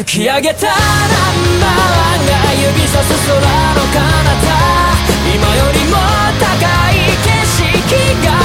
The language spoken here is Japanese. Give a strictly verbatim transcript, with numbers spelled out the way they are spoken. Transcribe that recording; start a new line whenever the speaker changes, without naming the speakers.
突き上げたナンバーワンが指さす空の彼方、今よりも高い景色が